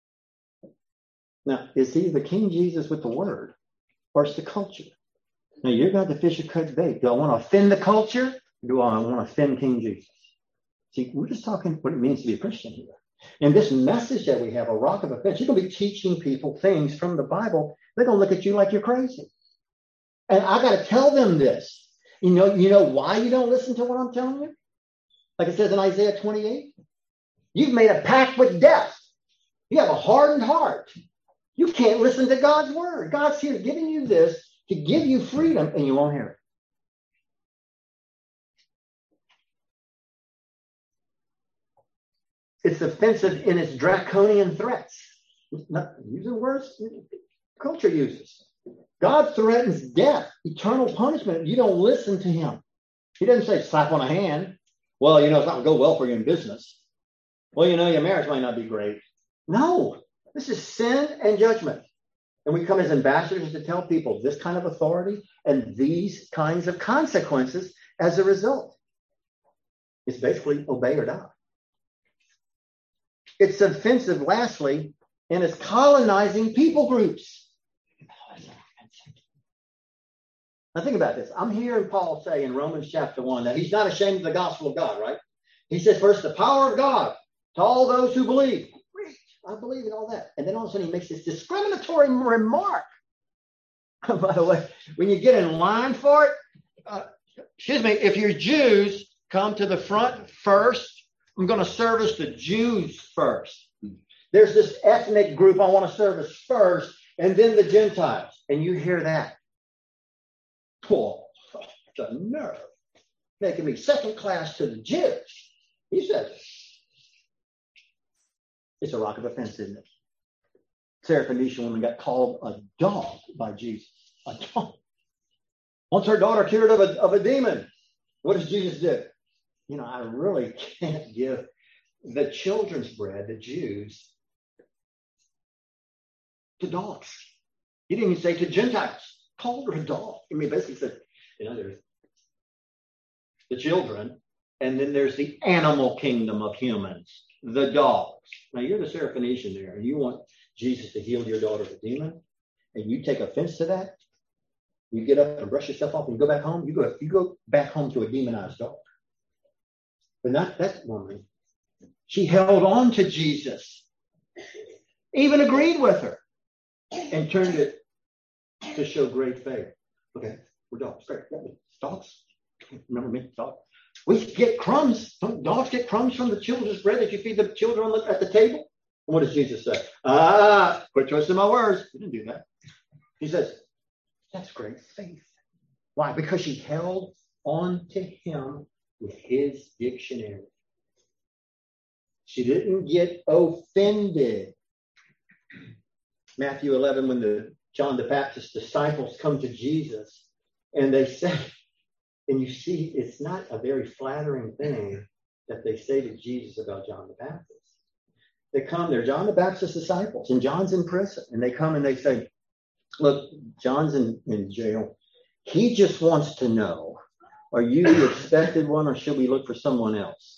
Now, is he the King Jesus with the word, or it's the culture? Now, you're about to fish a cut bait. Do I want to offend the culture? Or do I want to offend King Jesus? See, we're just talking what it means to be a Christian here. And this message that we have, a rock of offense, you're going to be teaching people things from the Bible. They're going to look at you like you're crazy. And I got to tell them this. You know, you know why you don't listen to what I'm telling you? Like it says in Isaiah twenty-eight, you've made a pact with death. You have a hardened heart. You can't listen to God's word. God's here giving you this to give you freedom, and you won't hear it. It's offensive in its draconian threats. It's not using words culture uses. God threatens death, eternal punishment if you don't listen to him. He doesn't say slap on a hand. Well, you know, it's not going to go well for you in business. Well, you know, your marriage might not be great. No, this is sin and judgment. And we come as ambassadors to tell people this kind of authority and these kinds of consequences as a result. It's basically obey or die. It's offensive, lastly, and it's colonizing people groups. Now think about this. I'm hearing Paul say in Romans chapter one that he's not ashamed of the gospel of God, right? He says, first, the power of God to all those who believe. Great, I believe in all that. And then all of a sudden he makes this discriminatory remark. By the way, when you get in line for it, uh, excuse me, if you're Jews, come to the front first. I'm going to service the Jews first. There's this ethnic group I want to service first, and then the Gentiles. And you hear that. Oh, the nerve. Making me second class to the Jews. He says it. It's a rock of offense, isn't it? Syrophoenician woman got called a dog by Jesus. A dog. Once her daughter cured of a, of a demon. What does Jesus do? You know, I really can't give the children's bread, the Jews, to dogs. He didn't even say to Gentiles. Called her a dog. I mean, basically said, you know, there's the children, and then there's the animal kingdom of humans, the dogs. Now, you're the Syrophoenician there, and you want Jesus to heal your daughter of a demon, and you take offense to that. You get up and brush yourself off and you go back home. You go, you go back home to a demonized dog. But not that woman. She held on to Jesus, even agreed with her, and turned it to show great faith. Okay, we're dogs. Great. Dogs. Remember me? Dogs. We get crumbs. Don't dogs get crumbs from the children's bread that you feed the children on the, at the table? What does Jesus say? Ah, quit twisting my words. He didn't do that. He says, that's great faith. Why? Because she held on to him with his dictionary. She didn't get offended. Matthew eleven, when the John the Baptist's disciples come to Jesus and they say, and you see, it's not a very flattering thing that they say to Jesus about John the Baptist. They come, they're John the Baptist's disciples, and John's in prison. And they come and they say, look, John's in, in jail. He just wants to know, are you the expected one, or should we look for someone else?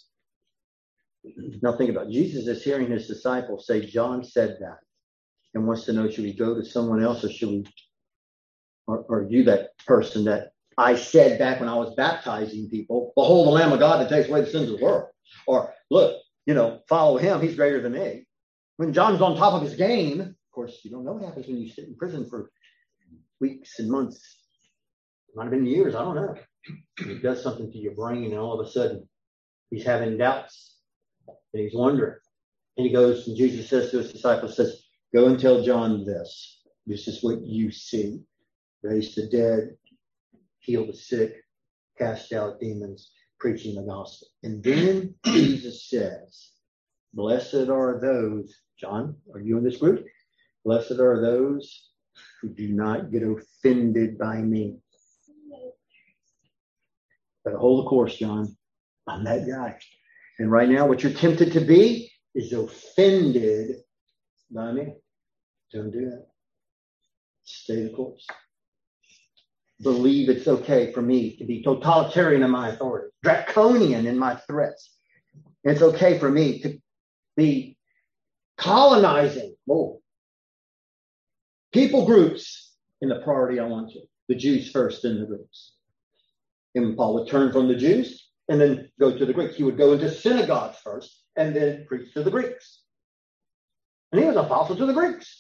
Now think about it. Jesus is hearing his disciples say, John said that, and wants to know, should we go to someone else, or should we, or, or are you that person that I said back when I was baptizing people, behold the Lamb of God that takes away the sins of the world. Or look, you know, follow him. He's greater than me. When John's on top of his game, of course, you don't know what happens when you sit in prison for weeks and months. It might have been years. I don't know. It does something to your brain, and all of a sudden he's having doubts and he's wondering. And he goes, and Jesus says to his disciples, says, go and tell John this. This is what you see. Raise the dead, heal the sick, cast out demons, preaching the gospel. And then Jesus says, blessed are those, John, are you in this group? Blessed are those who do not get offended by me. But hold the course, John. I'm that guy. And right now, what you're tempted to be is offended by me. Don't do that. Stay the course. Believe it's okay for me to be totalitarian in my authority, draconian in my threats. It's okay for me to be colonizing whoa, people groups in the priority I want to. The Jews first, then the Greeks. And Paul would turn from the Jews and then go to the Greeks. He would go into synagogues first and then preach to the Greeks. And he was an apostle to the Greeks.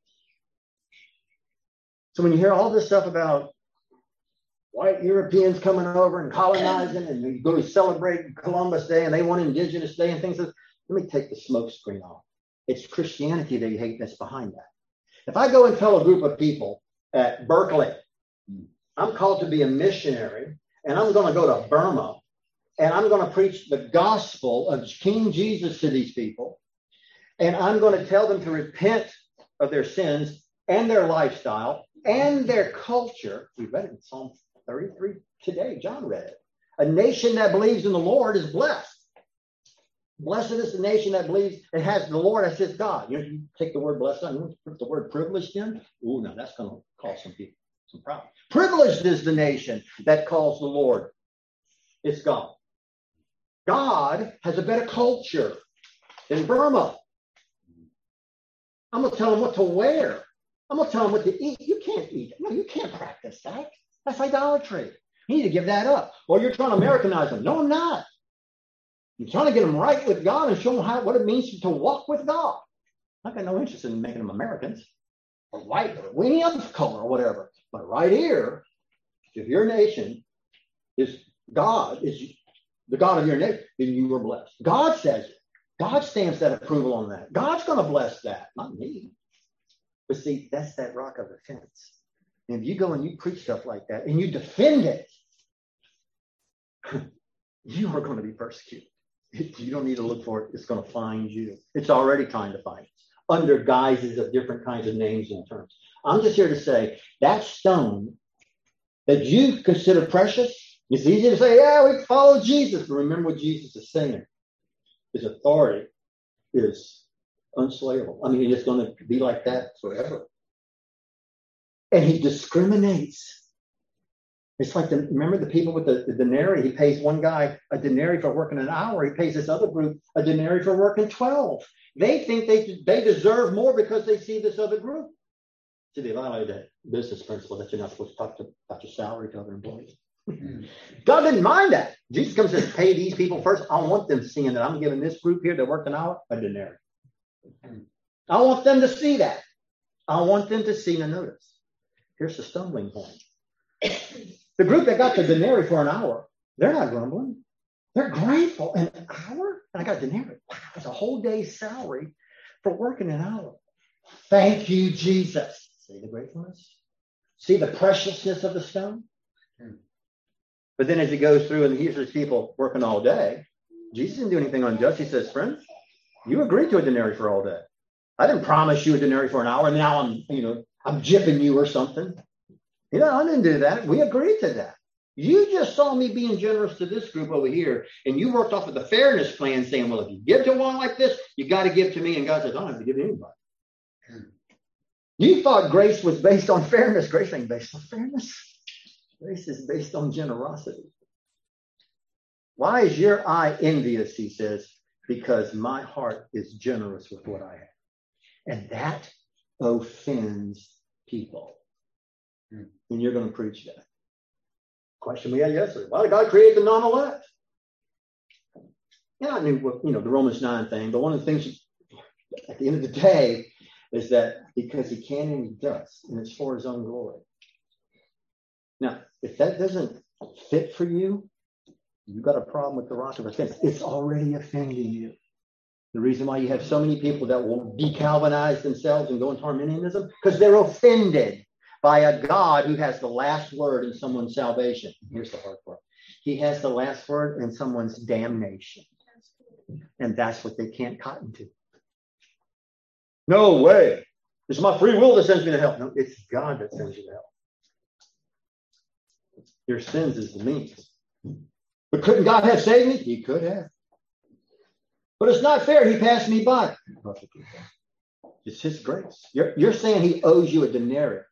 So when you hear all this stuff about white Europeans coming over and colonizing, and you go to celebrate Columbus Day and they want Indigenous Day and things like that, let me take the smoke screen off. It's Christianity they hate that's behind that. If I go and tell a group of people at Berkeley, I'm called to be a missionary, and I'm going to go to Burma, and I'm going to preach the gospel of King Jesus to these people, and I'm going to tell them to repent of their sins and their lifestyle and their culture. We read it in Psalm thirty-three today. John read it. A nation that believes in the Lord is blessed. Blessed is the nation that believes and has the Lord as his God. You know, you take the word blessed on, you put the word privileged in. Ooh, no, that's going to cause some people some problems. Privileged is the nation that calls the Lord its God. God has a better culture than Burma. I'm going to tell them what to wear. I'm going to tell them what to eat. You can't eat. No, you can't practice that. That's idolatry. You need to give that up. Or you're trying to Americanize them. No, I'm not. I'm trying to get them right with God and show them how, what it means to walk with God. I've got no interest in making them Americans or white or any other color or whatever. But right here, if your nation is God, is the God of your neighbor, then you were blessed. God says it. God stamps that approval on that. God's going to bless that, not me. But see, that's that rock of offense. And if you go and you preach stuff like that and you defend it, you are going to be persecuted. You don't need to look for it. It's going to find you. It's already trying to find you under guises of different kinds of names and terms. I'm just here to say that stone that you consider precious, it's easy to say, yeah, we follow Jesus. But remember what Jesus is saying. His authority is unslayable. I mean, it's going to be like that forever. And he discriminates. It's like, the, remember the people with the, the denarii? He pays one guy a denarii for working an hour. He pays this other group a denarii for working twelve. They think they, they deserve more because they see this other group. See, they violate that business principle that you're not supposed to talk to, about your salary to other employees. God didn't mind that. Jesus comes and says, pay these people first. I want them seeing that I'm giving this group here that worked an hour a denarii. I want them to see that. I want them to see and notice. Here's the stumbling point. The group that got the denarii for an hour, they're not grumbling. They're grateful. An hour? I got a denarii. Wow, that's a whole day's salary for working an hour. Thank you, Jesus. See the gratefulness? See the preciousness of the stone? Hmm. But then as he goes through and here's these people working all day, Jesus didn't do anything unjust. He says, friend, you agreed to a denarii for all day. I didn't promise you a denarii for an hour, and now I'm, you know, I'm jipping you or something. You know, I didn't do that. We agreed to that. You just saw me being generous to this group over here, and you worked off of the fairness plan saying, well, if you give to one like this, you got to give to me. And God says, I don't have to give to anybody. Hmm. You thought grace was based on fairness. Grace ain't based on fairness. Grace is based on generosity. Why is your eye envious, he says? Because my heart is generous with what I have. And that offends people. Hmm. And you're going to preach that. Question we had yesterday. Why did God create the non-elect? Yeah, I knew what, you know, the Romans nine thing, but one of the things at the end of the day is that because he can and he does, and it's for his own glory. Now, if that doesn't fit for you, you've got a problem with the rock of offense. It's already offending you. The reason why you have so many people that will decalvinize themselves and go into Arminianism, because they're offended by a God who has the last word in someone's salvation. Here's the hard part. He has the last word in someone's damnation. And that's what they can't cotton to. No way. It's my free will that sends me to hell. No, it's God that sends you to hell. Your sins is the means. But couldn't God have saved me? He could have. But it's not fair. He passed me by. It's his grace. You're, you're saying he owes you a denarii.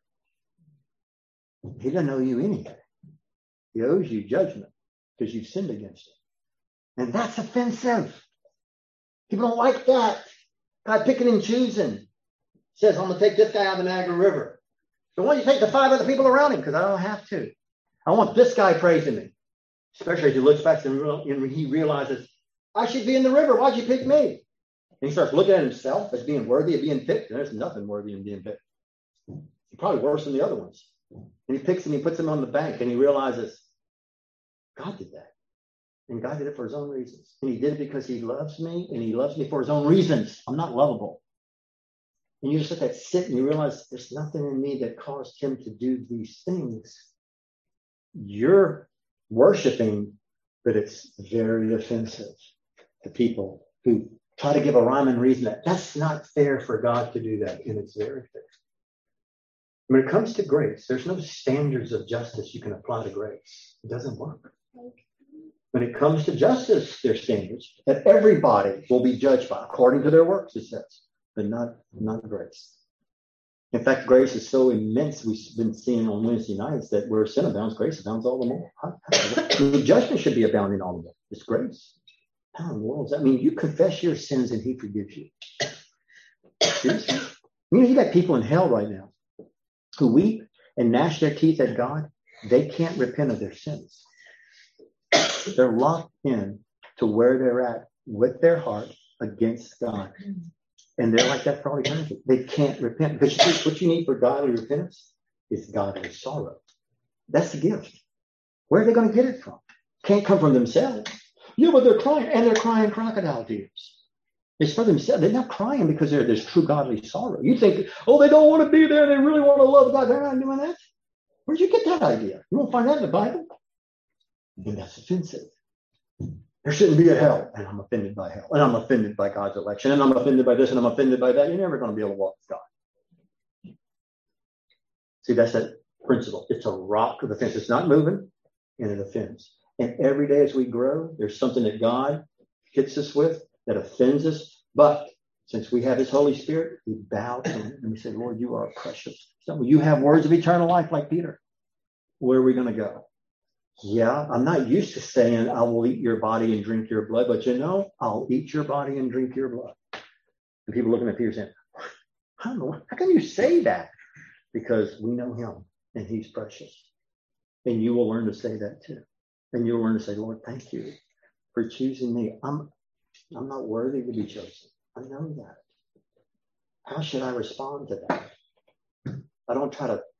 He doesn't owe you anything. He owes you judgment because you've sinned against him. And that's offensive. People don't like that. God picking and choosing. Says, I'm going to take this guy out of the Niagara River. So why don't you take the five other people around him? Because I don't have to. I want this guy praising me. Especially as he looks back and he realizes, I should be in the river. Why'd you pick me? And he starts looking at himself as being worthy of being picked. And there's nothing worthy of being picked. Probably worse than the other ones. And he picks him, he puts him on the bank, and he realizes, God did that. And God did it for his own reasons. And he did it because he loves me, and he loves me for his own reasons. I'm not lovable. And you just let that sit, and you realize there's nothing in me that caused him to do these things. You're worshiping, but it's very offensive to people who try to give a rhyme and reason that that's not fair for God to do that, and it's very fair. When it comes to grace, there's no standards of justice you can apply to grace. It doesn't work. When it comes to justice, there's standards that everybody will be judged by according to their works, it says, but not, not grace. In fact, grace is so immense, we've been seeing on Wednesday nights that where sin abounds, grace abounds all the more. The judgment should be abounding all the more. It's grace. How in the world does that mean? You confess your sins and he forgives you. Seriously? You know, you got people in hell right now who weep and gnash their teeth at God. They can't repent of their sins. They're locked in to where they're at with their heart against God. And they're like that for all eternity. They can't repent. Because you, what you need for godly repentance is godly sorrow. That's the gift. Where are they going to get it from? Can't come from themselves. Yeah, but they're crying, and they're crying crocodile tears. It's for themselves. They're not crying because there's true godly sorrow. You think, oh, they don't want to be there. They really want to love God. They're not doing that. Where'd you get that idea? You won't find that in the Bible. Then that's offensive. There shouldn't be a hell, and I'm offended by hell, and I'm offended by God's election, and I'm offended by this, and I'm offended by that. You're never going to be able to walk with God. See, that's that principle. It's a rock of offense. It's not moving, and it offends. And every day as we grow, there's something that God hits us with that offends us. But since we have his Holy Spirit, we bow to him and we say, Lord, you are precious. So you have words of eternal life like Peter. Where are we going to go? Yeah, I'm not used to saying I will eat your body and drink your blood, but you know, I'll eat your body and drink your blood. And people looking at Peter saying, how, how can you say that? Because we know him and he's precious. And you will learn to say that too. And you'll learn to say, Lord, thank you for choosing me. I'm, I'm not worthy to be chosen. I know that. How should I respond to that? I don't try to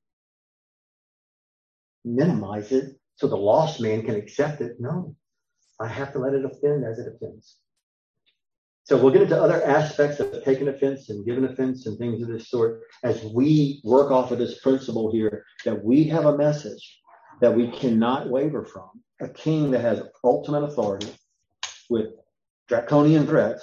minimize it so the lost man can accept it. No, I have to let it offend as it offends. So we'll get into other aspects of taking offense and giving offense and things of this sort as we work off of this principle here that we have a message that we cannot waver from. A king that has ultimate authority with draconian threats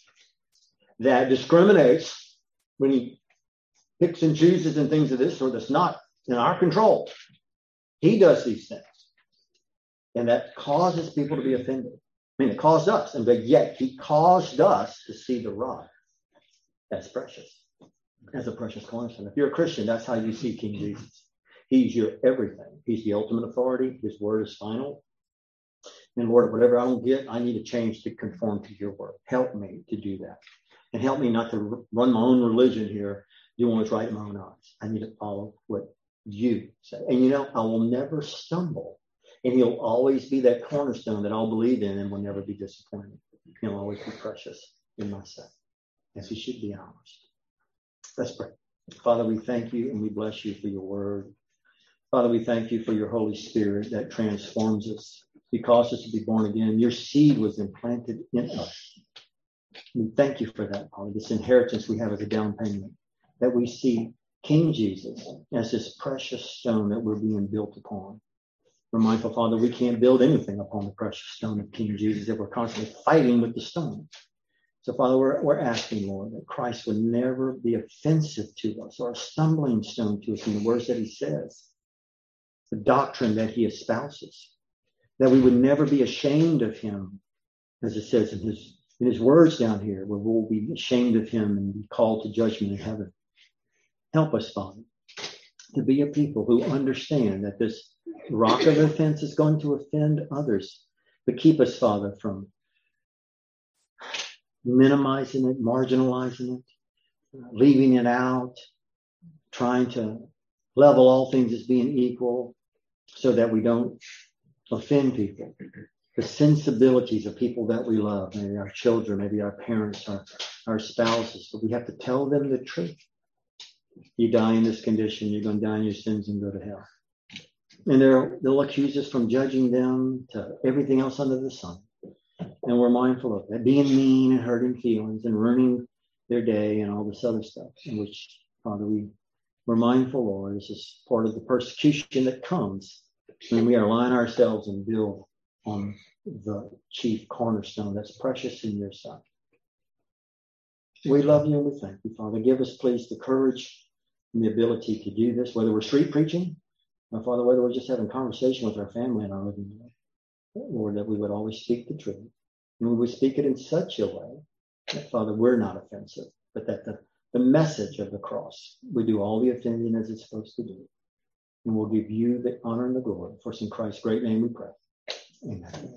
that discriminates when he picks and chooses and things of this sort that's not in our control. He does these things. And that causes people to be offended. I mean, it caused us, and but yet he caused us to see the rod. That's precious. That's a precious cornerstone. If you're a Christian, that's how you see King Jesus. He's your everything. He's the ultimate authority. His word is final. And Lord, whatever I don't get, I need to change to conform to your word. Help me to do that. And help me not to run my own religion here, doing what's right in my own eyes. I need to follow what you say. And you know, I will never stumble. And he'll always be that cornerstone that I'll believe in and will never be disappointed. He'll always be precious in my sight, as he should be ours. Let's pray. Father, we thank you and we bless you for your word. Father, we thank you for your Holy Spirit that transforms us. He caused us to be born again. Your seed was implanted in us. We thank you for that, Father, this inheritance we have as a down payment, that we see King Jesus as this precious stone that we're being built upon. We're mindful, Father, we can't build anything upon the precious stone of King Jesus, that we're constantly fighting with the stone. So, Father, we're, we're asking, Lord, that Christ would never be offensive to us or a stumbling stone to us in the words that he says, the doctrine that he espouses, that we would never be ashamed of him, as it says in his, in his words down here, where we'll be ashamed of him and be called to judgment in heaven. Help us, Father, to be a people who understand that this rock of offense is going to offend others, but keep us, Father, from minimizing it, marginalizing it, leaving it out, trying to level all things as being equal so that we don't offend people. The sensibilities of people that we love, maybe our children, maybe our parents, our, our spouses, but we have to tell them the truth. You die in this condition, you're going to die in your sins and go to hell. And they'll accuse us from judging them to everything else under the sun. And we're mindful of that, being mean and hurting feelings and ruining their day and all this other stuff, in which, Father, we, we're mindful, Lord, this is part of the persecution that comes when we align ourselves and build on the chief cornerstone that's precious in your sight. We love you and we thank you, Father. Give us, please, the courage and the ability to do this, whether we're street preaching, or, Father, whether we're just having conversation with our family in our living room. Lord, that we would always speak the truth. And we would speak it in such a way that, Father, we're not offensive, but that the, the message of the cross, we do all the offending as it's supposed to do. And we'll give you the honor and the glory. For in Christ's great name we pray. Amen.